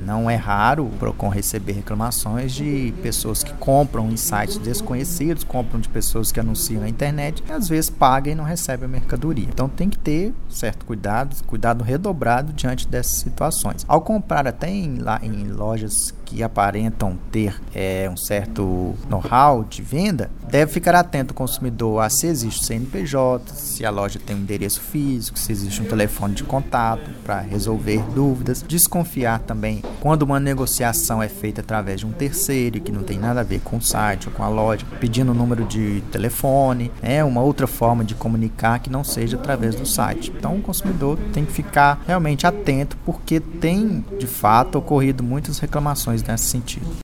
Não é raro o Procon receber reclamações de pessoas que compram em sites desconhecidos, compram de pessoas que anunciam na internet, e às vezes pagam e não recebem a mercadoria. Então tem que ter certo cuidado redobrado diante dessas situações. Ao comprar até em lojas que aparentam ter um certo know-how de venda, deve ficar atento o consumidor a se existe o CNPJ, se a loja tem um endereço físico, se existe um telefone de contato para resolver dúvidas. Desconfiar também quando uma negociação é feita através de um terceiro que não tem nada a ver com o site ou com a loja, pedindo o número de telefone, uma outra forma de comunicar que não seja através do site. Então o consumidor tem que ficar realmente atento, porque tem de fato ocorrido muitas reclamações nesse sentido.